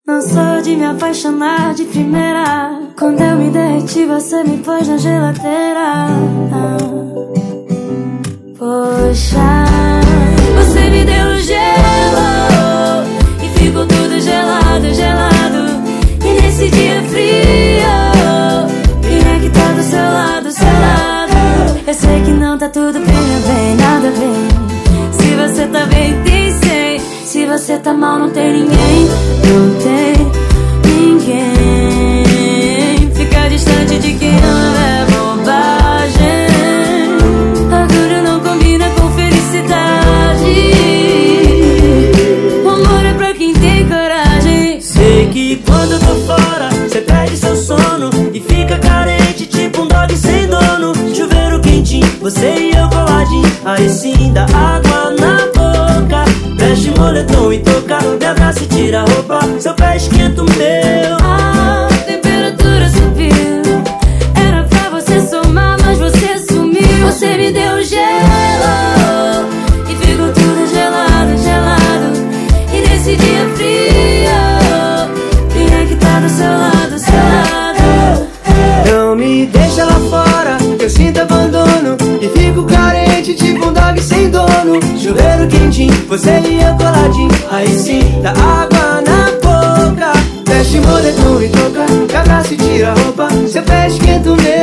Não sou de me apaixonar de primeira. Quando eu me derreti, você me pôs na geladeira. Poxa, você me deu gelo e ficou tudo gelado, gelado. E nesse dia frio, quem é que tá do seu lado, seu lado? Eu sei que não tá tudo bem, nada bem. Se você tá bem, tem 100. Se você tá mal, não tem ninguém. Não tem ninguém. Ficar distante de quem ama é bobagem. Orgulho não combina com felicidade. O amor é pra quem tem coragem. Sei que quando eu tô fora, cê perde seu sono e fica carente, tipo um dog sem dono. Chuveiro quentinho, você e eu coladinho. Aí sim dá água na boca. Veste moletom e toca, me abraça e tira a roupa. Seu pé esquenta o meu. A temperatura subiu. Era pra você somar, mas você sumiu. Você me deu gelo e ficou tudo gelado, gelado. E nesse dia frio, quem é que tá do seu lado, seu lado? Não me deixa lá fora, eu sinto abandono e fico carente, tipo um dog sem dono. Chuveiro quentinho, você e eu coladinho. Aí sim, dá água na boca. Veste moletom e toca, me abraça e tira a roupa. Seu pé esquenta o meu.